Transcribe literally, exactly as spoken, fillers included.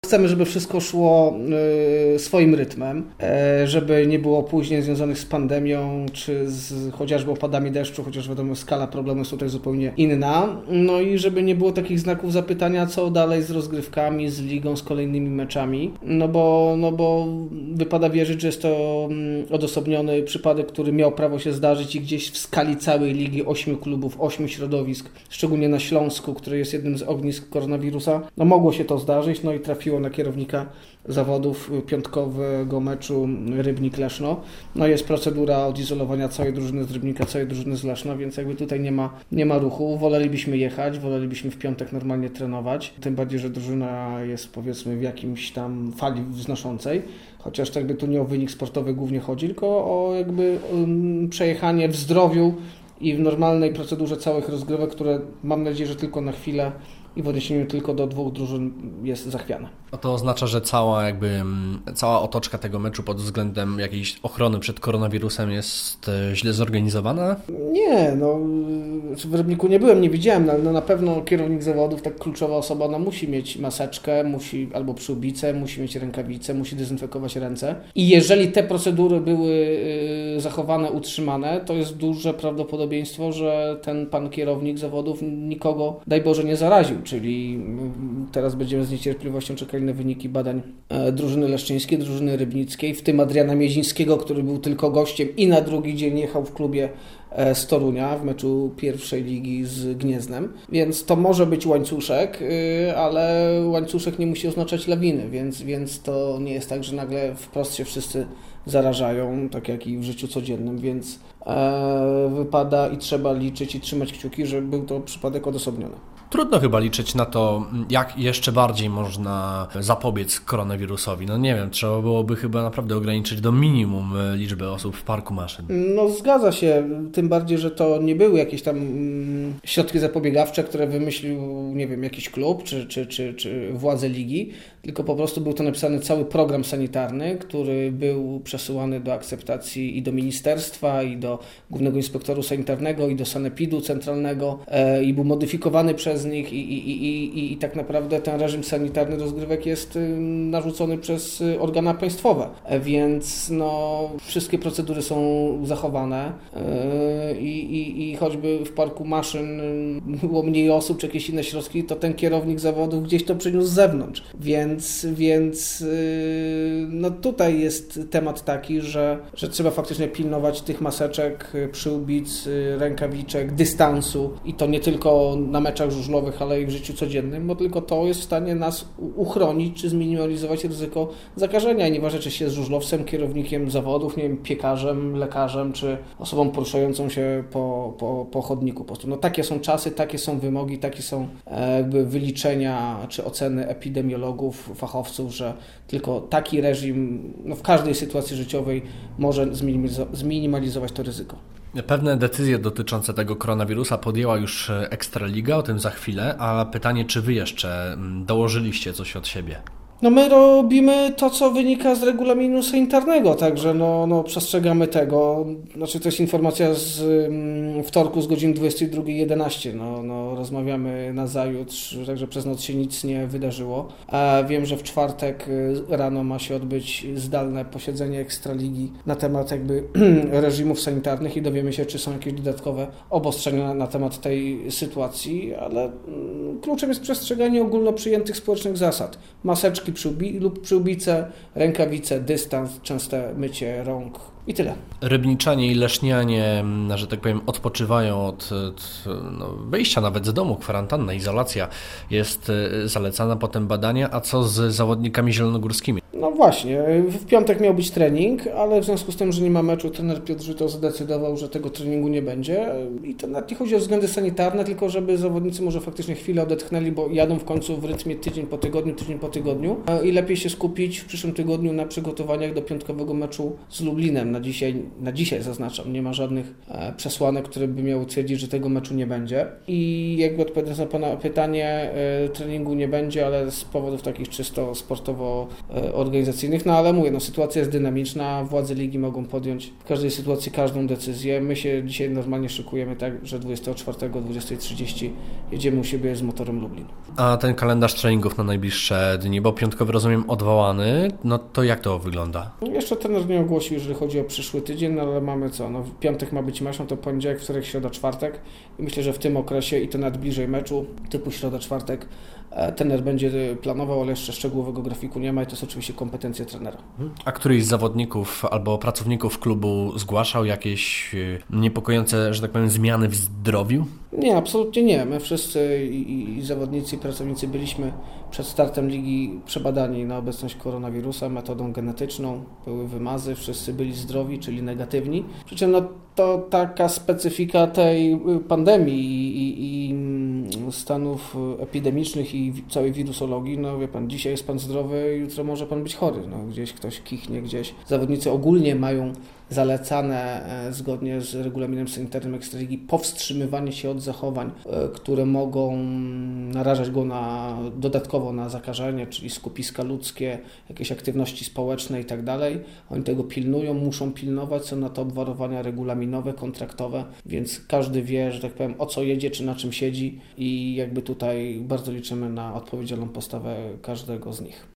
Chcemy, żeby wszystko szło y, swoim rytmem, y, żeby nie było później związanych z pandemią, czy z chociażby opadami deszczu, chociaż wiadomo, skala problemu jest tutaj zupełnie inna. No i żeby nie było takich znaków zapytania, co dalej z rozgrywkami, z ligą, z kolejnymi meczami. No bo, no bo wypada wierzyć, że jest to odosobniony przypadek, który miał prawo się zdarzyć i gdzieś w skali całej ligi ośmiu klubów, ośmiu środowisk, szczególnie na Śląsku, który jest jednym z ognisk koronawirusa, no mogło się to zdarzyć, no i trafiło na kierownika zawodów piątkowego meczu Rybnik-Leszno. No jest procedura odizolowania całej drużyny z Rybnika, całej drużyny z Leszna, więc jakby tutaj nie ma, nie ma ruchu. Wolelibyśmy jechać, wolelibyśmy w piątek normalnie trenować, tym bardziej, że drużyna jest powiedzmy w jakimś tam fali wznoszącej, chociaż jakby tu nie o wynik sportowy głównie chodzi, tylko o jakby um, przejechanie w zdrowiu i w normalnej procedurze całych rozgrywek, które mam nadzieję, że tylko na chwilę i w odniesieniu tylko do dwóch drużyn jest zachwiana. A to oznacza, że cała jakby cała otoczka tego meczu pod względem jakiejś ochrony przed koronawirusem jest źle zorganizowana? Nie, no w Rybniku nie byłem, nie widziałem, ale no, na pewno kierownik zawodów, tak kluczowa osoba, no, musi mieć maseczkę, musi albo przyłbicę, musi mieć rękawice, musi dezynfekować ręce. I jeżeli te procedury były y, zachowane, utrzymane, to jest duże prawdopodobieństwo, że ten pan kierownik zawodów nikogo, daj Boże, nie zaraził. Czyli teraz będziemy z niecierpliwością czekali na wyniki badań drużyny leszczyńskiej, drużyny rybnickiej, w tym Adriana Miezińskiego, który był tylko gościem i na drugi dzień jechał w klubie z Torunia w meczu pierwszej ligi z Gnieznem. Więc to może być łańcuszek, ale łańcuszek nie musi oznaczać lawiny, więc, więc to nie jest tak, że nagle wprost się wszyscy zarażają, tak jak i w życiu codziennym, więc e, wypada i trzeba liczyć i trzymać kciuki, że był to przypadek odosobniony. Trudno chyba liczyć na to, jak jeszcze bardziej można zapobiec koronawirusowi. No nie wiem, trzeba byłoby chyba naprawdę ograniczyć do minimum liczbę osób w parku maszyn. No zgadza się, tym bardziej, że to nie były jakieś tam mm, środki zapobiegawcze, które wymyślił, nie wiem, jakiś klub czy, czy, czy, czy władze ligi, tylko po prostu był to napisany cały program sanitarny, który był przesyłany do akceptacji i do ministerstwa, i do Głównego Inspektoru Sanitarnego, i do sanepidu centralnego e, i był modyfikowany przez nich i, i, i, i, i tak naprawdę ten reżim sanitarny rozgrywek jest y, narzucony przez y, organa państwowe, e, więc no, wszystkie procedury są zachowane y, i, i choćby w parku maszyn y, było mniej osób czy jakieś inne środki, to ten kierownik zawodów gdzieś to przyniósł z zewnątrz, więc, więc y, no tutaj jest temat taki, że, że trzeba faktycznie pilnować tych maseczek, przyłbic, y, rękawiczek, dystansu i to nie tylko na meczach żużlowych, ale i w życiu codziennym, bo tylko to jest w stanie nas uchronić czy zminimalizować ryzyko zakażenia. I nieważne, czy się jest żużlowcem, kierownikiem zawodów, nie wiem, piekarzem, lekarzem, czy osobą poruszającą się po, po, po chodniku. Po prostu. No, takie są czasy, takie są wymogi, takie są e, jakby wyliczenia czy oceny epidemiologów, fachowców, że tylko taki reżim no, w każdej sytuacji życiowej może zminimalizować to ryzyko. Pewne decyzje dotyczące tego koronawirusa podjęła już Ekstraliga, o tym za chwilę, a pytanie, czy wy jeszcze dołożyliście coś od siebie? No my robimy to, co wynika z regulaminu sanitarnego, także no, no przestrzegamy tego. Znaczy to jest informacja z mm, wtorku z godziny dwudziestej drugiej jedenaście. No, no rozmawiamy nazajutrz, także przez noc się nic nie wydarzyło. A wiem, że w czwartek rano ma się odbyć zdalne posiedzenie Ekstraligi na temat jakby reżimów sanitarnych i dowiemy się, czy są jakieś dodatkowe obostrzenia na temat tej sytuacji, ale mm, kluczem jest przestrzeganie ogólno przyjętych społecznych zasad. Maseczki Przyłbi- lub przyłbice, rękawice, dystans, częste mycie rąk i tyle. Rybniczanie i lesznianie, że tak powiem, odpoczywają od, od no, wyjścia nawet z domu. Kwarantanna, izolacja jest zalecana, potem badania. A co z zawodnikami zielonogórskimi? No właśnie, w piątek miał być trening, ale w związku z tym, że nie ma meczu, trener Piotr Żyto zdecydował, że tego treningu nie będzie. I to nawet nie chodzi o względy sanitarne, tylko żeby zawodnicy może faktycznie chwilę odetchnęli, bo jadą w końcu w rytmie tydzień po tygodniu, tydzień po tygodniu i lepiej się skupić w przyszłym tygodniu na przygotowaniach do piątkowego meczu z Lublinem na na dzisiaj, na dzisiaj zaznaczam, nie ma żadnych e, przesłanek, które by miały twierdzić, że tego meczu nie będzie. I jakby odpowiadając na Pana pytanie, e, treningu nie będzie, ale z powodów takich czysto sportowo-organizacyjnych. No ale mówię, no, sytuacja jest dynamiczna, władze ligi mogą podjąć w każdej sytuacji każdą decyzję. My się dzisiaj normalnie szykujemy tak, że dwudziestego czwartego o dwudziestej trzydzieści jedziemy u siebie z Motorem Lublin. A ten kalendarz treningów na najbliższe dni, bo piątkowy rozumiem odwołany, no to jak to wygląda? Jeszcze trener nie ogłosił, jeżeli chodzi o przyszły tydzień, no ale mamy co, no w piątek ma być mecz, no to poniedziałek, wtorek, środa, czwartek i myślę, że w tym okresie i to nawet bliżej meczu, typu środa, czwartek, trener będzie planował, ale jeszcze szczegółowego grafiku nie ma i to jest oczywiście kompetencja trenera. A któryś z zawodników albo pracowników klubu zgłaszał jakieś niepokojące, że tak powiem, zmiany w zdrowiu? Nie, absolutnie nie. My wszyscy i, i zawodnicy, i pracownicy byliśmy przed startem ligi przebadani na obecność koronawirusa metodą genetyczną. Były wymazy, wszyscy byli zdrowi, czyli negatywni. Przy czym no, to taka specyfika tej pandemii i, i, i stanów epidemicznych i całej wirusologii. No wie pan, dzisiaj jest pan zdrowy, jutro może pan być chory. No, gdzieś ktoś kichnie, gdzieś. Zawodnicy ogólnie mają zalecane e, zgodnie z regulaminem sanitarnym Ekstraligi powstrzymywanie się od zachowań, e, które mogą narażać go na, dodatkowo na zakażenie, czyli skupiska ludzkie, jakieś aktywności społeczne i tak dalej. Oni tego pilnują, muszą pilnować, są na to obwarowania regulaminowe, kontraktowe, więc każdy wie, że tak powiem, o co jedzie, czy na czym siedzi i jakby tutaj bardzo liczymy na odpowiedzialną postawę każdego z nich.